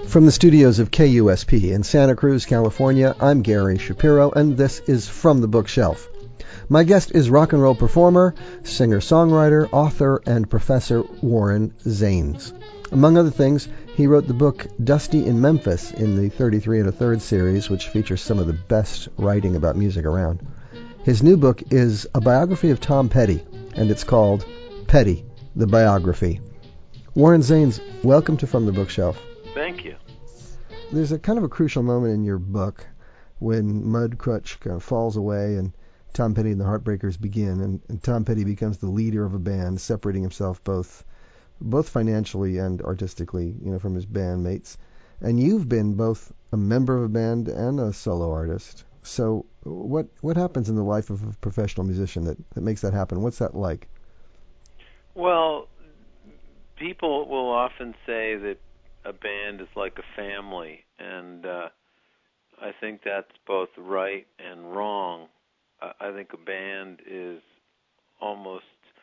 From the studios of KUSP in Santa Cruz, California, I'm Gary Shapiro, and this is From the Bookshelf. My guest is rock and roll performer, singer-songwriter, author, and professor Warren Zanes. Among other things, he wrote the book Dusty in Memphis in the 33 1/3 series, which features some of the best writing about music around. His new book is a biography of Tom Petty, and it's called Petty, the Biography. Warren Zanes, welcome to From the Bookshelf. Thank you. There's a kind of a crucial moment in your book when Mudcrutch kind of falls away and Tom Petty and the Heartbreakers begin, and Tom Petty becomes the leader of a band, separating himself both financially and artistically, from his bandmates. And you've been both a member of a band and a solo artist. So what happens in the life of a professional musician that makes that happen? What's that like? Well, people will often say that a band is like a family, and I think that's both right and wrong. I think a band is almost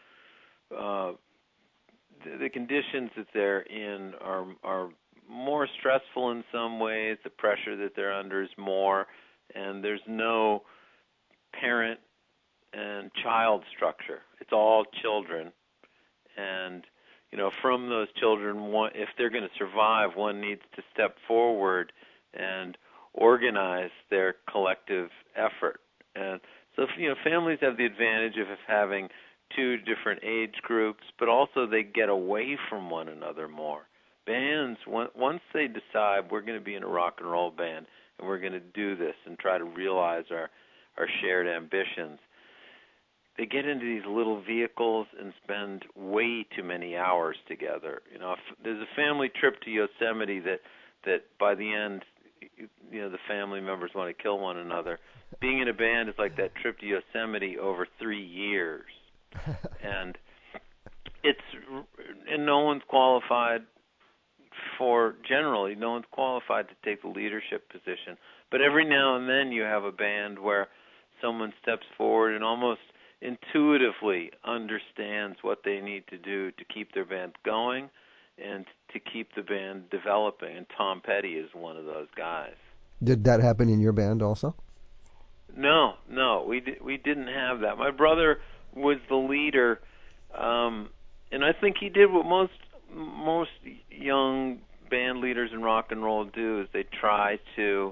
the conditions that they're in are more stressful in some ways. The pressure that they're under is more, and there's no parent and child structure. It's all children, and from those children, if they're going to survive, one needs to step forward and organize their collective effort. And so, families have the advantage of having two different age groups, but also they get away from one another more. Bands, once they decide we're going to be in a rock and roll band and we're going to do this and try to realize our shared ambitions, they get into these little vehicles and spend way too many hours together. If there's a family trip to Yosemite that by the end, the family members want to kill one another. Being in a band is like that trip to Yosemite over 3 years. And no one's qualified no one's qualified to take the leadership position. But every now and then you have a band where someone steps forward and almost intuitively understands what they need to do to keep their band going and to keep the band developing. And Tom Petty is one of those guys. Did that happen in your band also? No, we didn't have that. My brother was the leader, and I think he did what most young band leaders in rock and roll do, is they try to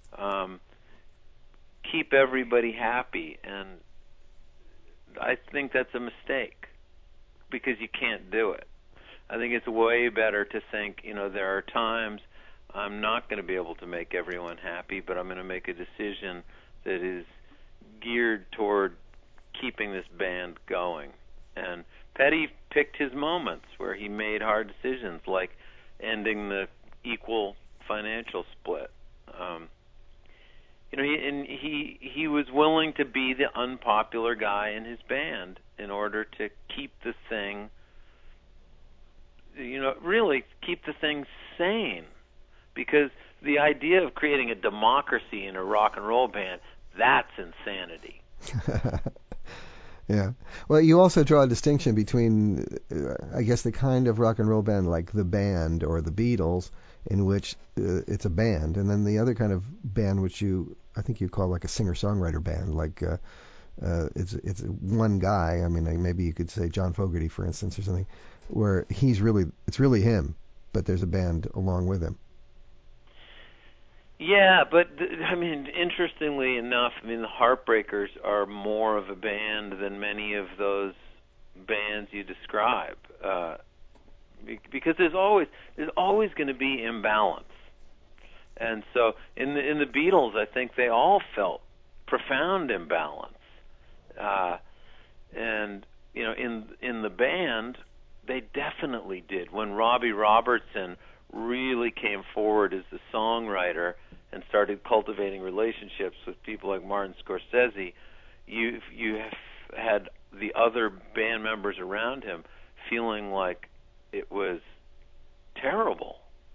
keep everybody happy, and I think that's a mistake because you can't do it. I think it's way better to think, there are times I'm not going to be able to make everyone happy, but I'm going to make a decision that is geared toward keeping this band going. And Petty picked his moments where he made hard decisions, like ending the equal financial split. He was willing to be the unpopular guy in his band in order to keep the thing, really keep the thing sane. Because the idea of creating a democracy in a rock and roll band, that's insanity. Yeah. Well, you also draw a distinction between, I guess, the kind of rock and roll band like the Band or the Beatles, in which it's a band, and then the other kind of band which I think you call like a singer-songwriter band, like it's one guy. I mean, maybe you could say John Fogerty, for instance, or something, where it's really him, but there's a band along with him. Yeah, but interestingly enough, the Heartbreakers are more of a band than many of those bands you describe, because there's always going to be imbalance. And so in the Beatles, I think they all felt profound imbalance, and in the band, they definitely did. When Robbie Robertson really came forward as the songwriter and started cultivating relationships with people like Martin Scorsese, you have had the other band members around him feeling like it was terrible.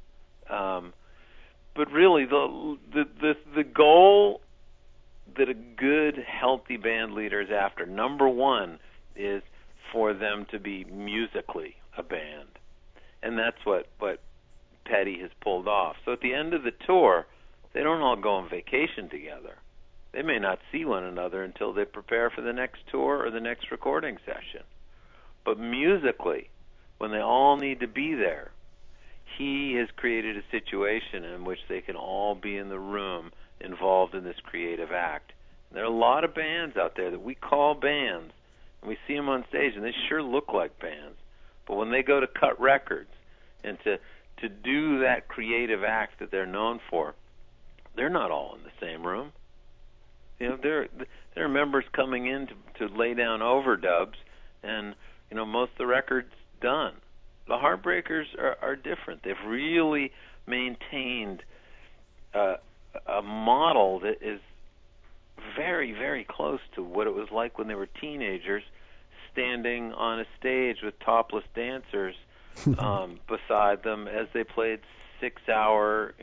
But really, the goal that a good, healthy band leader is after, number one, is for them to be musically a band. And that's what Petty has pulled off. So at the end of the tour, they don't all go on vacation together. They may not see one another until they prepare for the next tour or the next recording session. But musically, when they all need to be there, he has created a situation in which they can all be in the room involved in this creative act. And there are a lot of bands out there that we call bands, and we see them on stage, and they sure look like bands. But when they go to cut records and to do that creative act that they're known for, they're not all in the same room. You know, there are members coming in to lay down overdubs, and you know, most of the record's done. The Heartbreakers are different. They've really maintained a model that is very, very close to what it was like when they were teenagers, standing on a stage with topless dancers beside them as they played 6-hour,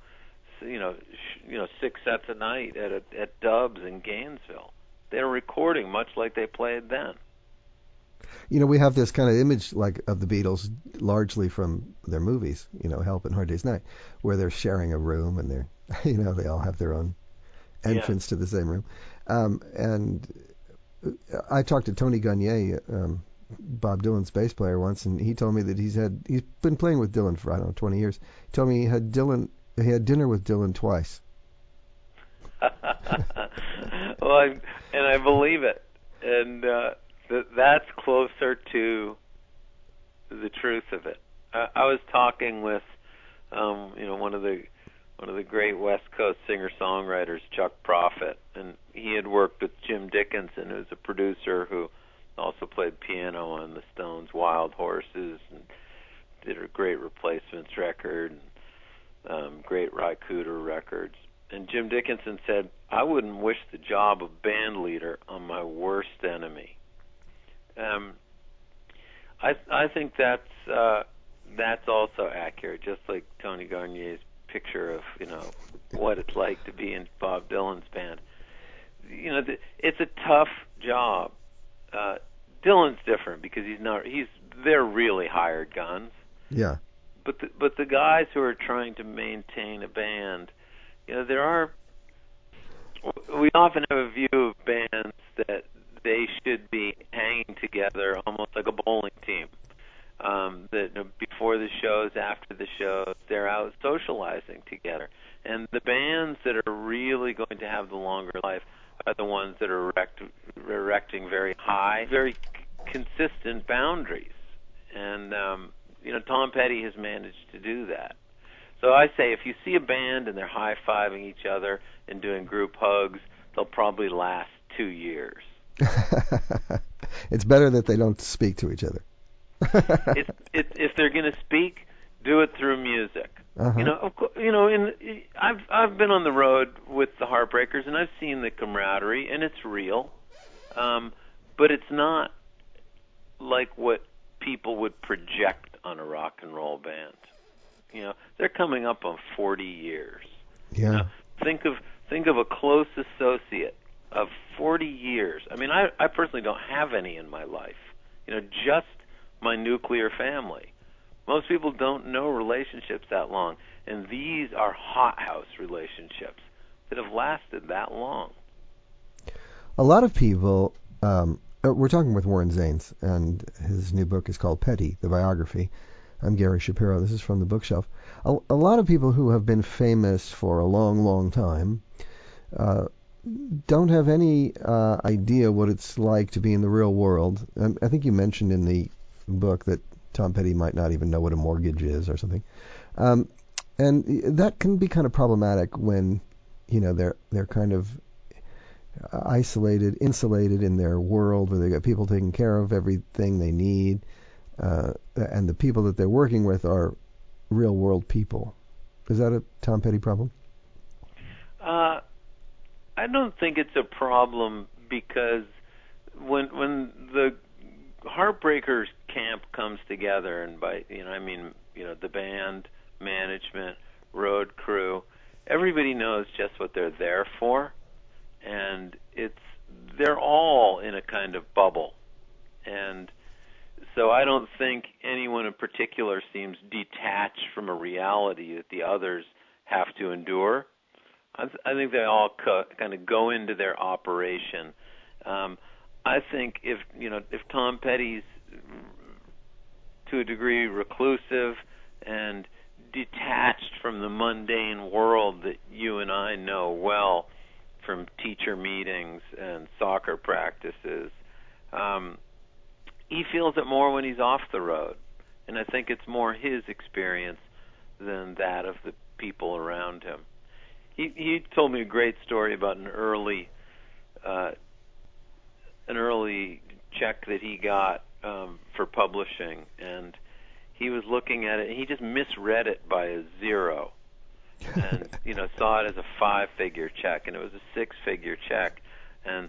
6 sets a night at Dubs in Gainesville. They're recording much like they played then. You know, we have this kind of image like of the Beatles largely from their movies, you know, Help and Hard Day's Night, where they're sharing a room and they're, you know, they all have their own entrance to the same room. And I talked to Tony Garnier, Bob Dylan's bass player, once, and he told me that he's been playing with Dylan for, I don't know, 20 years. He told me he had dinner with Dylan twice. Well, I believe it. And that's closer to the truth of it. I was talking with, one of the great West Coast singer-songwriters, Chuck Prophet, and he had worked with Jim Dickinson, who's a producer who also played piano on the Stones' Wild Horses and did a great Replacements record, and great Ry Cooder records. And Jim Dickinson said, "I wouldn't wish the job of band leader on my worst enemy." I think that's also accurate, just like Tony Garnier's picture of, you know, what it's like to be in Bob Dylan's band. You know, it's a tough job. Dylan's different because they're really hired guns. Yeah. But the guys who are trying to maintain a band, you know, we often have a view of bands that they should be hanging together almost like a bowling team. That before the shows, after the shows, they're out socializing together. And the bands that are really going to have the longer life are the ones that are erecting very high, very consistent boundaries. And, Tom Petty has managed to do that. So I say if you see a band and they're high-fiving each other and doing group hugs, they'll probably last 2 years. It's better that they don't speak to each other. If they're going to speak, do it through music. Uh-huh. I've been on the road with the Heartbreakers, and I've seen the camaraderie, and it's real. But it's not like what people would project on a rock and roll band. You know, they're coming up on 40 years. Yeah. You know, think of a close associate of 40 years. I mean, I personally don't have any in my life. You know, just my nuclear family. Most people don't know relationships that long, and these are hothouse relationships that have lasted that long. A lot of people, we're talking with Warren Zanes, and his new book is called Petty, the Biography. I'm Gary Shapiro. This is from the bookshelf. A lot of people who have been famous for a long, long time don't have any idea what it's like to be in the real world. I think you mentioned in the book that Tom Petty might not even know what a mortgage is or something. And that can be kind of problematic when, you know, they're kind of isolated, insulated in their world where they got people taking care of everything they need, and the people that they're working with are real world people. Is that a Tom Petty problem? I don't think it's a problem because when the Heartbreakers camp comes together, and by the band, management, road crew, everybody knows just what they're there for, and they're all in a kind of bubble, and So I don't think anyone in particular seems detached from a reality that the others have to endure. I think they all kind of go into their operation. I think if Tom Petty's to a degree reclusive and detached from the mundane world that you and I know well from teacher meetings and soccer practices, he feels it more when he's off the road. And I think it's more his experience than that of the people around him. He told me a great story about an early check that he got for publishing, and he was looking at it, and he just misread it by a zero, and saw it as a 5-figure check, and it was a 6-figure check, and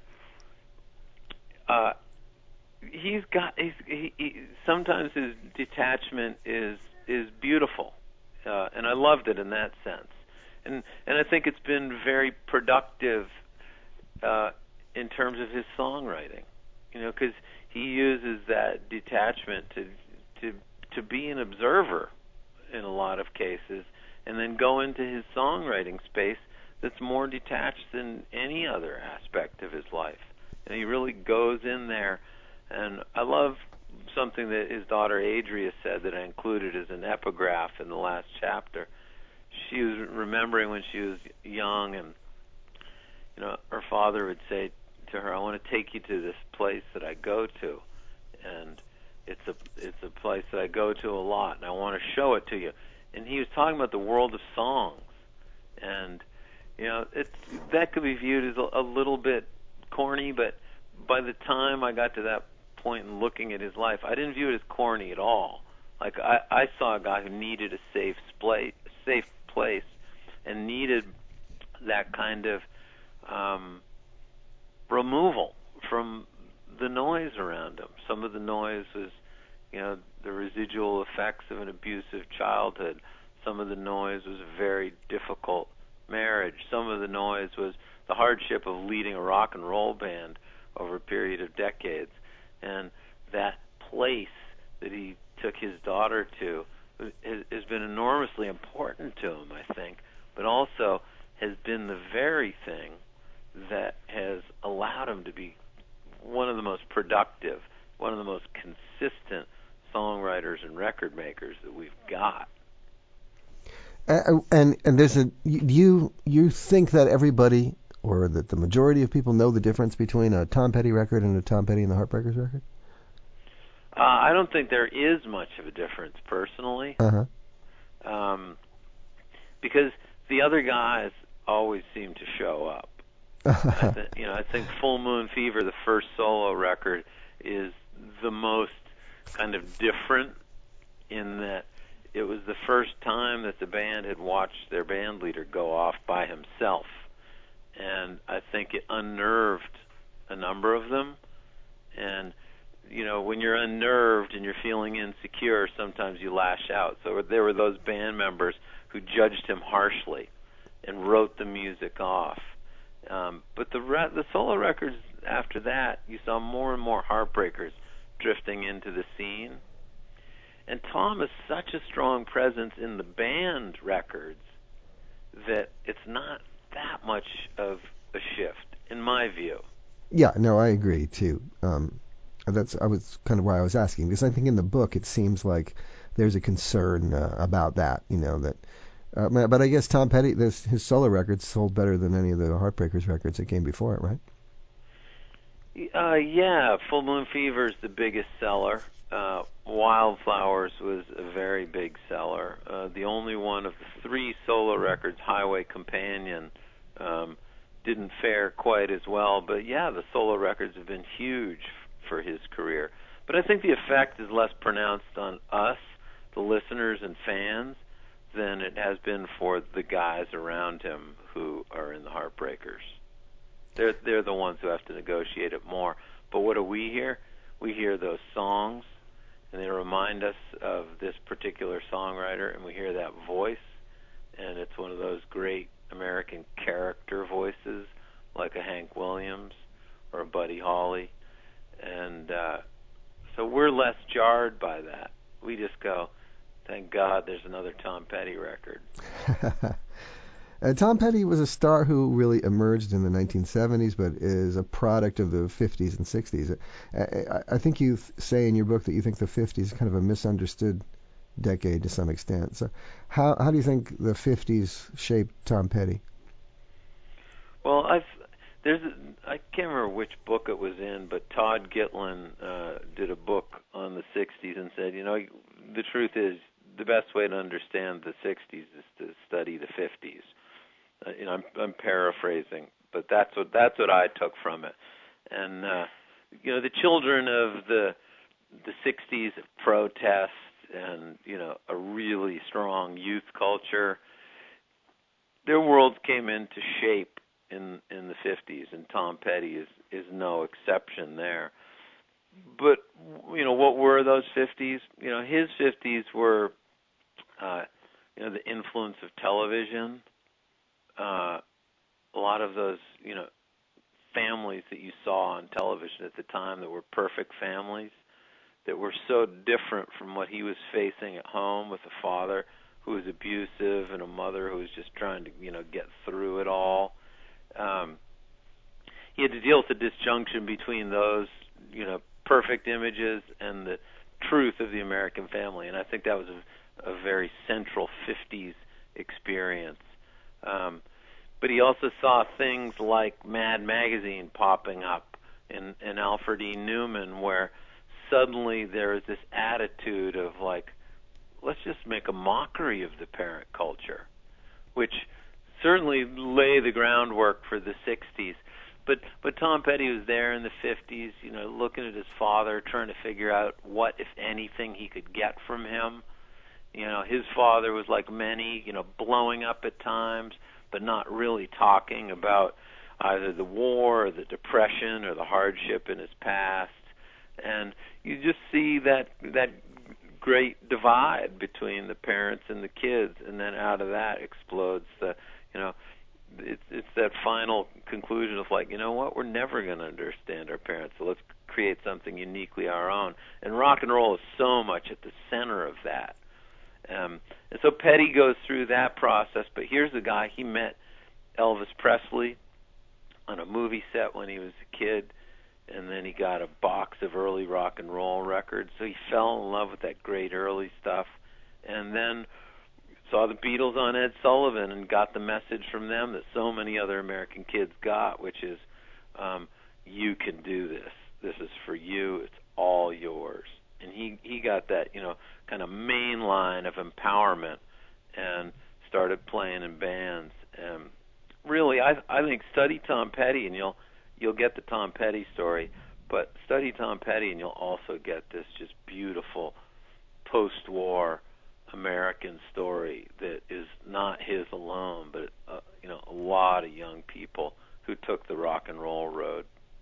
sometimes his detachment is beautiful, and I loved it in that sense, and I think it's been very productive in terms of his songwriting, because he uses that detachment to be an observer in a lot of cases, and then go into his songwriting space that's more detached than any other aspect of his life. And he really goes in there. And I love something that his daughter Adria said that I included as an epigraph in the last chapter. She was remembering when she was young, and her father would say to her, "I want to take you to this place that I go to, and it's a place that I go to a lot, and I want to show it to you." And he was talking about the world of songs, and that could be viewed as a little bit corny, but by the time I got to that point in looking at his life, I didn't view it as corny at all. Like I saw a guy who needed a safe place, and needed that kind of removal from the noise around him. Some of the noise was, the residual effects of an abusive childhood. Some of the noise was a very difficult marriage. Some of the noise was the hardship of leading a rock and roll band over a period of decades. And that place that he took his daughter to has been enormously important to him, I think, but also has been the very thing that has allowed him to be one of the most productive, one of the most consistent songwriters and record makers that we've got. And there's you think that everybody, or that the majority of people, know the difference between a Tom Petty record and a Tom Petty and the Heartbreakers record? I don't think there is much of a difference personally, because the other guys always seem to show up. I think Full Moon Fever, the first solo record, is the most kind of different in that it was the first time that the band had watched their band leader go off by himself. And I think it unnerved a number of them. And, when you're unnerved and you're feeling insecure, sometimes you lash out. So there were those band members who judged him harshly and wrote the music off. But the solo records after that, you saw more and more heartbreakers drifting into the scene. And Tom is such a strong presence in the band records that it's not that much of a shift, in my view. Yeah, no, I agree too. I was kind of why I was asking, because I think in the book it seems like there's a concern about that, but I guess Tom Petty, his solo records sold better than any of the Heartbreakers records that came before it, right? Yeah, Full Moon Fever is the biggest seller. Wildflowers was a very big seller. The only one of the 3 solo records, Highway Companion, didn't fare quite as well. But yeah, the solo records have been huge for his career. But I think the effect is less pronounced on us, the listeners and fans, than it has been for the guys around him who are in the Heartbreakers. They're the ones who have to negotiate it more. But what do we hear? We hear those songs, and they remind us of this particular songwriter, and we hear that voice, and it's one of those great American character voices, like a Hank Williams or a Buddy Holly. And So we're less jarred by that. We just go, thank God there's another Tom Petty record. Tom Petty was a star who really emerged in the 1970s, but is a product of the 50s and 60s. I think you say in your book that you think the 50s is kind of a misunderstood decade to some extent. So how do you think the 50s shaped Tom Petty? Well, I can't remember which book it was in, but Todd Gitlin did a book on the 60s and said, the truth is the best way to understand the 60s is to study the 50s. I'm paraphrasing, but that's what I took from it. And the children of the 60s of protest and a really strong youth culture, their worlds came into shape in the 50s, and Tom Petty is no exception there. But what were those 50s? His 50s were the influence of television. A lot of those, families that you saw on television at the time that were perfect families, that were so different from what he was facing at home with a father who was abusive and a mother who was just trying to, get through it all. He had to deal with the disjunction between those, perfect images and the truth of the American family, and I think that was a very central 50s experience. But he also saw things like Mad Magazine popping up and Alfred E. Newman, where suddenly there is this attitude of like, let's just make a mockery of the parent culture, which certainly lay the groundwork for the 60s. But Tom Petty was there in the 50s, looking at his father, trying to figure out what, if anything, he could get from him. His father was like many, blowing up at times, but not really talking about either the war or the depression or the hardship in his past. And you just see that great divide between the parents and the kids, and then out of that explodes it's that final conclusion of like, what, we're never going to understand our parents, so let's create something uniquely our own. And rock and roll is so much at the center of that. And so Petty goes through that process, but here's a guy, he met Elvis Presley on a movie set when he was a kid, and then he got a box of early rock and roll records, so he fell in love with that great early stuff, and then saw the Beatles on Ed Sullivan and got the message from them that so many other American kids got, which is, you can do this. This is for you. It's all yours. And he got that, kind of main line of empowerment and started playing in bands. And really, I think study Tom Petty and you'll get the Tom Petty story, but study Tom Petty and you'll also get this just beautiful post-war American story that is not his alone, but a lot of young people who took the rock and roll road.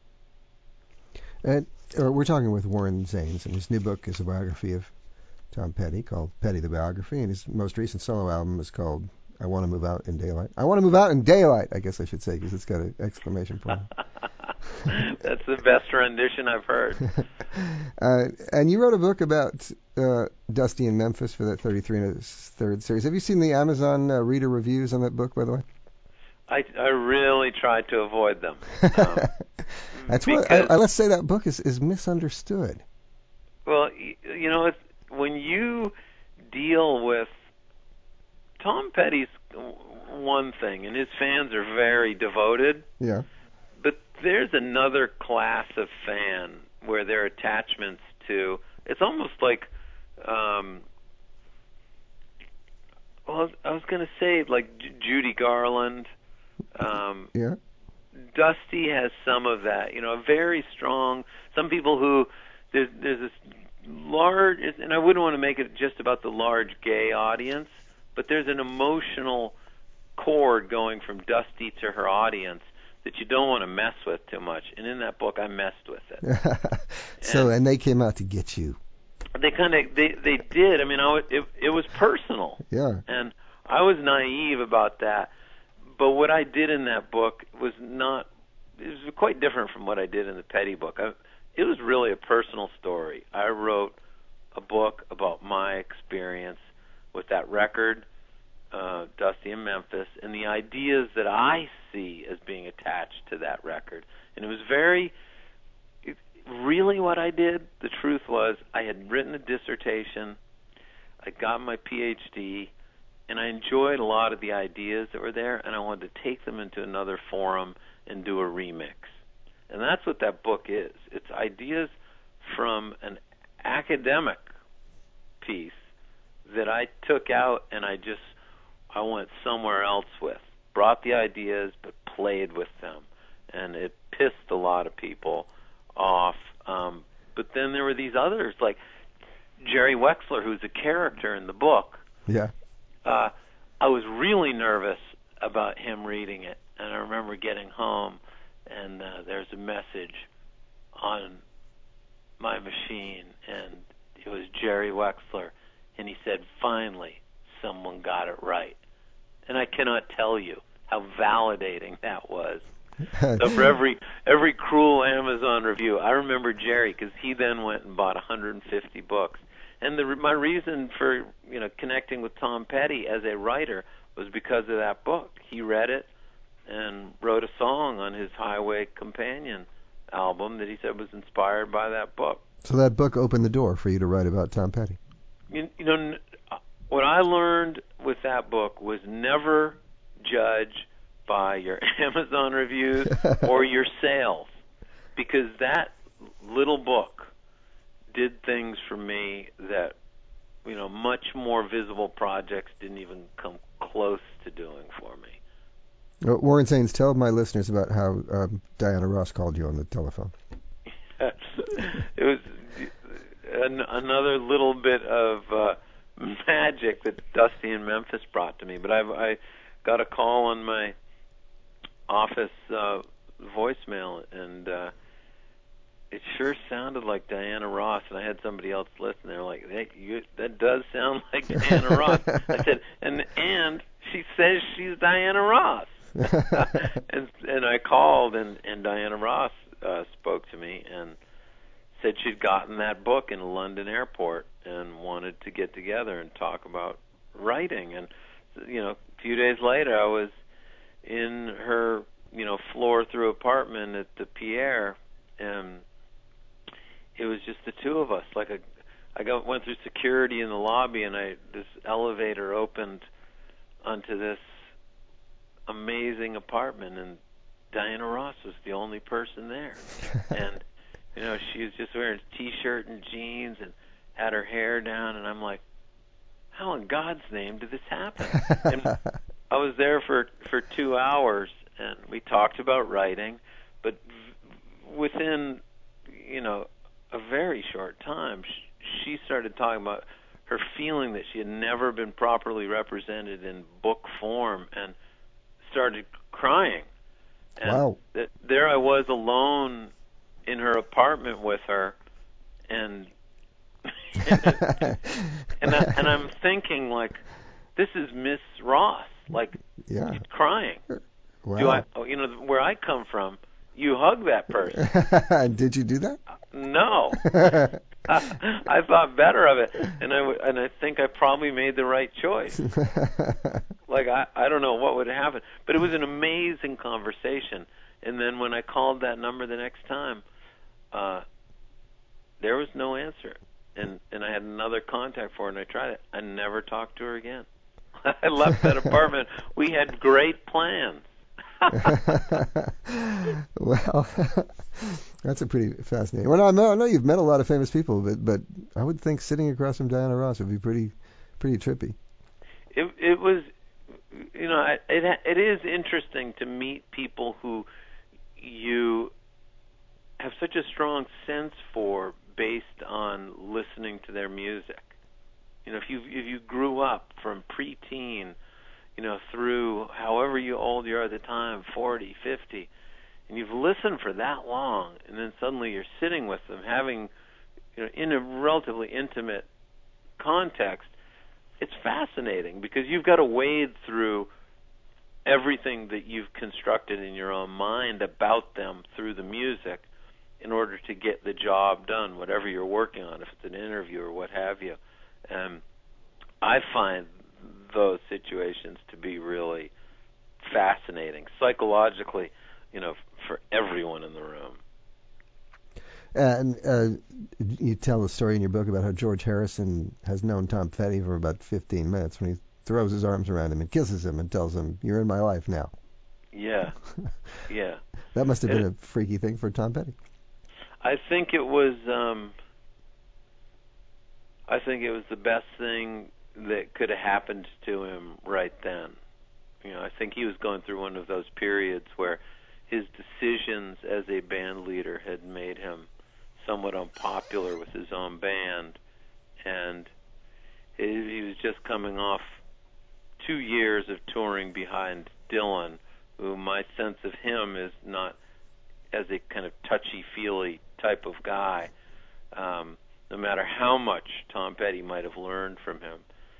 And we're talking with Warren Zanes, and his new book is a biography of Tom Petty called Petty the Biography, and his most recent solo album is called I Want to Move Out in Daylight. I Want to Move Out in Daylight, I guess I should say, because it's got an exclamation point. That's the best rendition I've heard. And you wrote a book about Dusty in Memphis for that 33 1/3 series. Have you seen the Amazon reader reviews on that book, by the way? I really tried to avoid them. That's what let's say that book is misunderstood. Well, it's, when you deal with Tom Petty's one thing, and his fans are very devoted. Yeah. But there's another class of fan where their attachments to, it's almost like, I was going to say like Judy Garland. Yeah. Dusty has some of that, a very strong, some people who, there's this large, and I wouldn't want to make it just about the large gay audience, but there's an emotional cord going from Dusty to her audience that you don't want to mess with too much. And in that book, I messed with it. And they came out to get you. They did. I mean, it was personal. Yeah. And I was naive about that. But what I did in that book was quite different from what I did in the Petty book. it was really a personal story. I wrote a book about my experience with that record, Dusty in Memphis, and the ideas that I see as being attached to that record. And it was really what I did, the truth was, I had written a dissertation, I got my PhD, and I enjoyed a lot of the ideas that were there, and I wanted to take them into another forum and do a remix. And that's what that book is. It's ideas from an academic piece that I took out and I went somewhere else with. Brought the ideas, but played with them. And it pissed a lot of people off. But then there were these others, like Jerry Wexler, who's a character in the book. Yeah. I was really nervous about him reading it. And I remember getting home, and there's a message on my machine, and it was Jerry Wexler. And he said, "Finally, someone got it right." And I cannot tell you how validating that was. So for every cruel Amazon review, I remember Jerry, because he then went and bought 150 books. And my reason for connecting with Tom Petty as a writer was because of that book. He read it and wrote a song on his Highway Companion album that he said was inspired by that book. So that book opened the door for you to write about Tom Petty. What I learned with that book was never judge by your Amazon reviews or your sales, because that little book did things for me that much more visible projects didn't even come close to doing for me. Warren Zanes, tell my listeners about how Diana Ross called you on the telephone. It was another little bit of magic that Dusty in Memphis brought to me. But I got a call on my office voicemail, and it sure sounded like Diana Ross. And I had somebody else listen. They're like, "Hey, that does sound like Diana Ross." I said, and she says she's Diana Ross. and I called, and Diana Ross spoke to me and said she'd gotten that book in London airport and wanted to get together and talk about writing. And a few days later, I was in her floor-through apartment at the Pierre, and it was just the two of us. Went through security in the lobby, and this elevator opened onto this amazing apartment, and Diana Ross was the only person there. And she was just wearing a T-shirt and jeans and had her hair down, and I'm like, how in God's name did this happen? And I was there for 2 hours, and we talked about writing, but within a very short time, she started talking about her feeling that she had never been properly represented in book form, and started crying. And wow. There I was alone in her apartment with her, and I'm thinking, like, this is Miss Ross, like, yeah. she's crying. Wow. Where I come from, you hug that person. Did you do that? No. I thought better of it, and I think I probably made the right choice. Like, I don't know what would happen, but it was an amazing conversation. And then when I called that number the next time, there was no answer, and I had another contact for her, and I tried it. I never talked to her again. I left that apartment. We had great plans. Well, that's a pretty fascinating. Well, I know you've met a lot of famous people, but I would think sitting across from Diana Ross would be pretty trippy. It was, it is interesting to meet people who you have such a strong sense for based on listening to their music. If you grew up from preteen, through however old you are at the time, 40, 50, and you've listened for that long, and then suddenly you're sitting with them, having, in a relatively intimate context, it's fascinating because you've got to wade through everything that you've constructed in your own mind about them through the music, in order to get the job done, whatever you're working on, if it's an interview or what have you. I find those situations to be really fascinating psychologically, for everyone in the room. And you tell a story in your book about how George Harrison has known Tom Petty for about 15 minutes when he throws his arms around him and kisses him and tells him, "You're in my life now." Yeah, yeah. That must have been a freaky thing for Tom Petty. I think it was. I think it was the best thing that could have happened to him right then. I think he was going through one of those periods where his decisions as a band leader had made him somewhat unpopular with his own band, and he was just coming off 2 years of touring behind Dylan, who my sense of him is not as a kind of touchy-feely type of guy, no matter how much Tom Petty might have learned from him.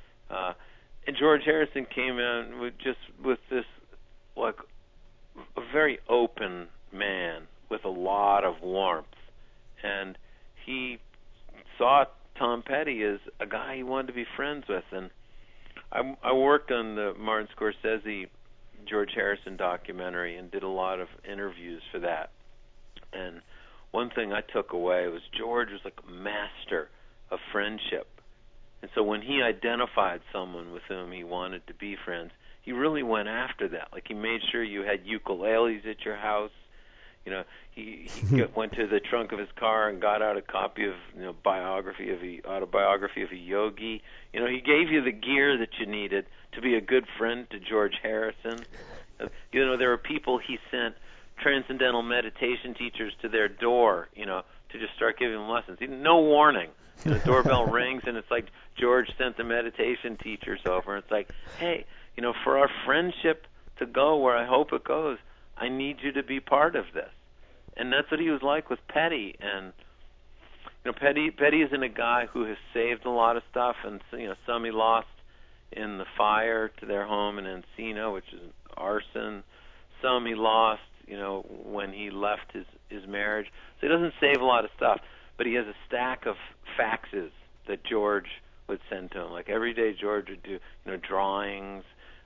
And George Harrison came in with this, like, a very open man with a lot of warmth. And he saw Tom Petty as a guy he wanted to be friends with. And I worked on the Martin Scorsese George Harrison documentary and did a lot of interviews for that. And one thing I took away was George was like a master of friendship. And so when he identified someone with whom he wanted to be friends, he really went after that. Like, he made sure you had ukuleles at your house. He went to the trunk of his car and got out a copy of autobiography of a yogi. He gave you the gear that you needed to be a good friend to George Harrison. There were people he sent transcendental meditation teachers to their door, to just start giving them lessons. No warning. The doorbell rings and it's like George sent the meditation teachers over. It's like, hey, for our friendship to go where I hope it goes, I need you to be part of this. And that's what he was like with Petty. And Petty isn't a guy who has saved a lot of stuff, and some he lost in the fire to their home in Encino, which is arson. Some he lost, when he left his marriage. So he doesn't save a lot of stuff, but he has a stack of faxes that George would send to him. Like, every day George would do, drawings,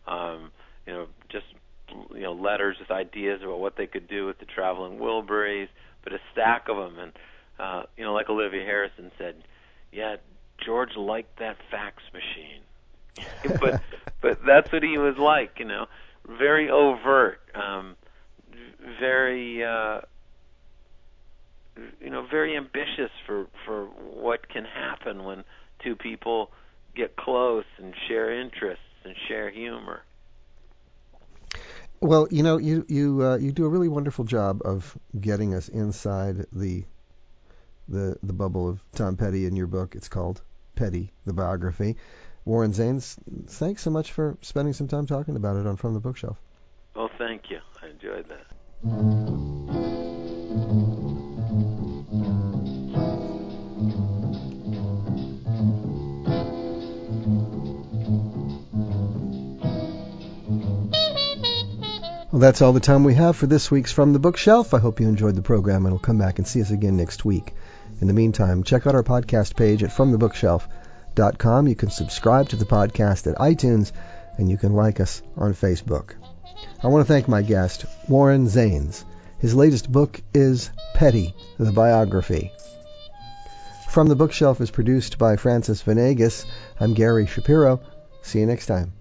just letters with ideas about what they could do with the Traveling Wilburys, but a stack of them. And like Olivia Harrison said, yeah, George liked that fax machine. but that's what he was like, very overt, very very ambitious for what can happen when two people get close and share interests and share humor. Well, you do a really wonderful job of getting us inside the bubble of Tom Petty in your book. It's called Petty, the Biography. Warren Zanes, thanks so much for spending some time talking about it on From the Bookshelf. Well, thank you. I enjoyed that. Well, that's all the time we have for this week's From the Bookshelf. I hope you enjoyed the program and will come back and see us again next week. In the meantime, check out our podcast page at FromTheBookshelf.com. You can subscribe to the podcast at iTunes, and you can like us on Facebook. I want to thank my guest, Warren Zanes. His latest book is Petty, the Biography. From the Bookshelf is produced by Francis Venegas. I'm Gary Shapiro. See you next time.